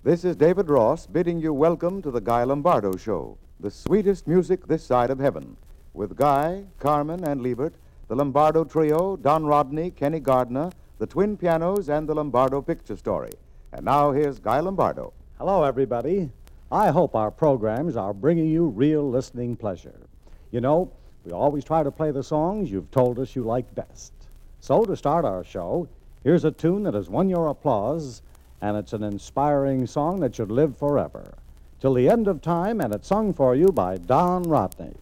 This is David Ross bidding you welcome to the Guy Lombardo Show, the sweetest music this side of heaven, with Guy, Carmen, and Liebert, the Lombardo Trio, Don Rodney, Kenny Gardner, the Twin Pianos, and the Lombardo Picture Story. And now here's Guy Lombardo. Hello, everybody. I hope our programs are bringing you real listening pleasure. You know, we always try to play the songs you've told us you like best. So, to start our show, here's a tune that has won your applause, and it's an inspiring song that should live forever. Till the end of time, and it's sung for you by Don Rodney.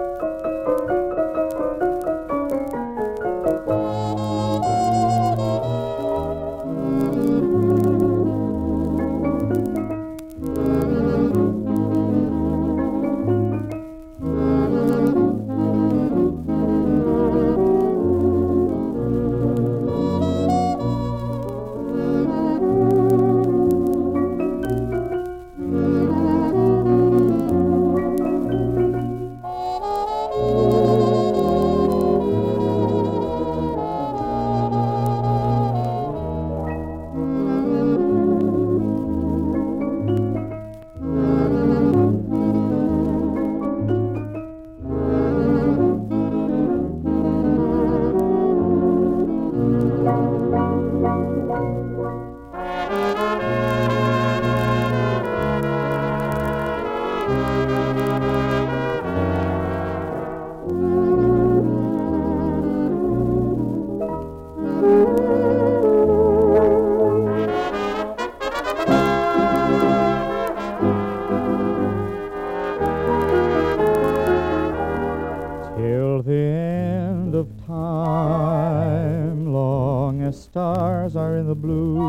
Till the end of time, long as stars are in the blue,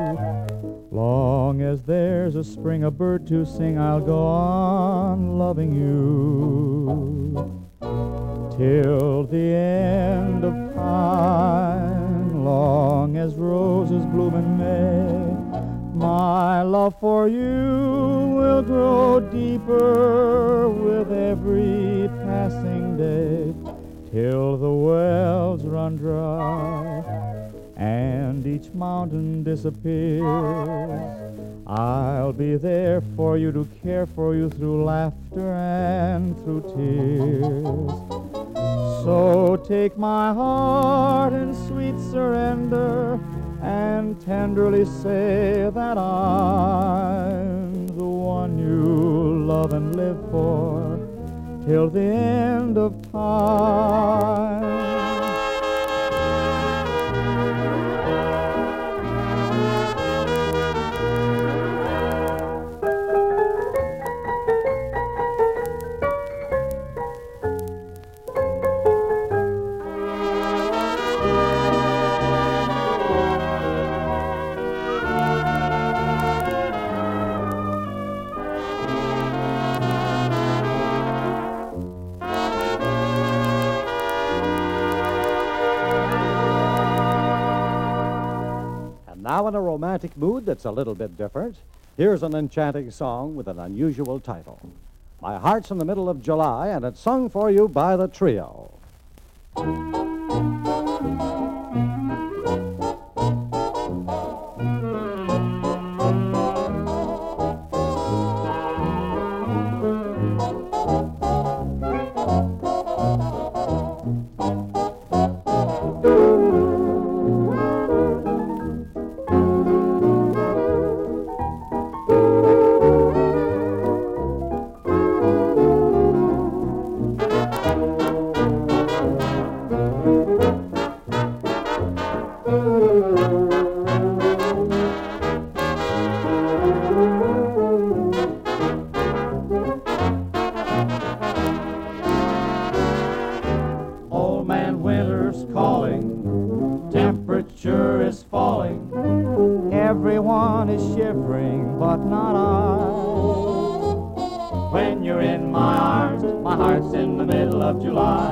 long as there's a spring, a bird to sing, I'll go on loving you. Till the end of time, long as roses bloom in May, my love for you will grow deeper with every passing day, till the wells run dry and each mountain disappears. I'll be there for you, to care for you through laughter and through tears. So take my heart in sweet surrender and tenderly say that I'm the one you love and live for till the end of time. Now, in a romantic mood that's a little bit different, here's an enchanting song with an unusual title. My Heart's in the Middle of July, and it's sung for you by the Trio. Everyone is shivering, but not I. When you're in my arms, my heart's in the middle of July.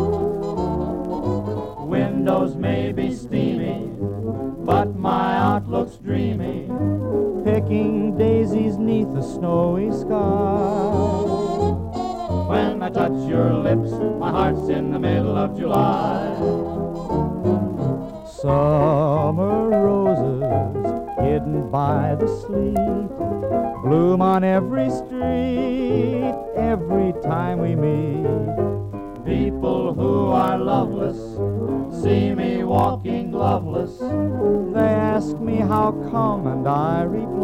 Windows may be steamy, but my outlook's dreamy, picking daisies 'neath the snowy sky. When I touch your lips, my heart's in the middle of July. Summer roses hidden by the sleet, bloom on every street every time we meet. People who are loveless see me walking gloveless. They ask me how come, and I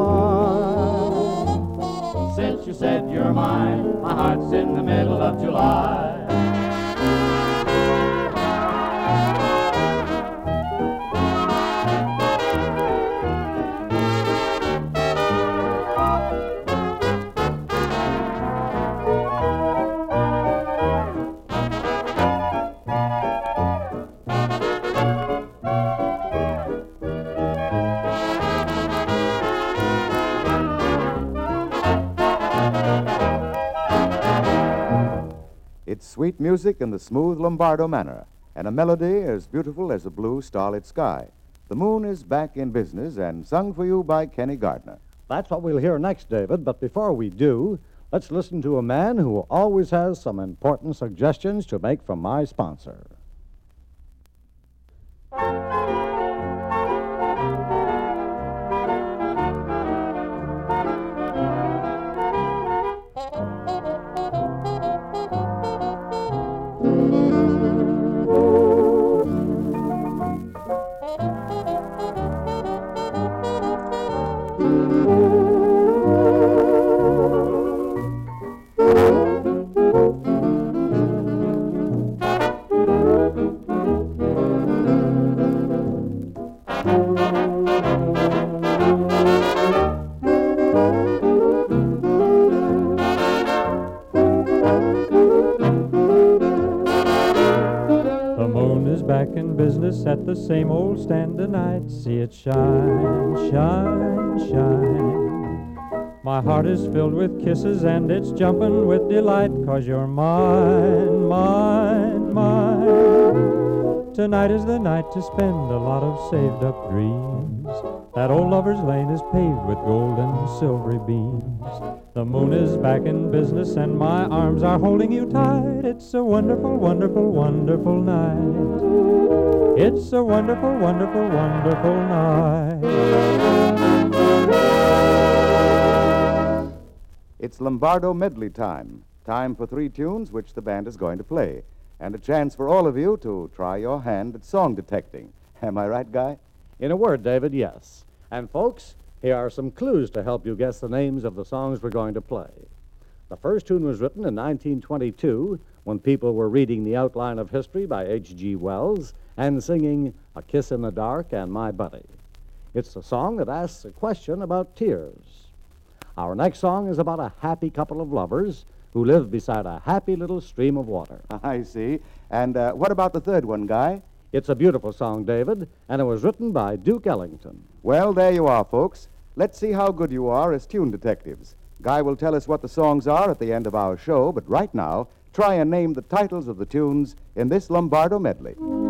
reply, since you said you're mine, my heart's in the middle of July. It's sweet music in the smooth Lombardo manner, and a melody as beautiful as a blue starlit sky. The Moon is back in business, and sung for you by Kenny Gardner. That's what we'll hear next, David, but before we do, let's listen to a man who always has some important suggestions to make from my sponsor. Back in business at the same old stand tonight. See it shine, shine, shine. My heart is filled with kisses and it's jumping with delight, 'cause you're mine, mine, mine. Tonight is the night to spend a lot of saved up dreams. That old lover's lane is paved with gold and silvery beams. The moon is back in business and my arms are holding you tight. It's a wonderful, wonderful, wonderful night. It's a wonderful, wonderful, wonderful night. It's Lombardo medley time. Time for 3 tunes which the band is going to play. And a chance for all of you to try your hand at song detecting. Am I right, Guy? In a word, David, yes. And folks, here are some clues to help you guess the names of the songs we're going to play. The first tune was written in 1922 when people were reading The Outline of History by H.G. Wells and singing A Kiss in the Dark and My Buddy. It's a song that asks a question about tears. Our next song is about a happy couple of lovers who live beside a happy little stream of water. I see. And what about the third one, Guy? It's a beautiful song, David, and it was written by Duke Ellington. Well, there you are, folks. Let's see how good you are as tune detectives. Guy will tell us what the songs are at the end of our show, but right now, try and name the titles of the tunes in this Lombardo medley.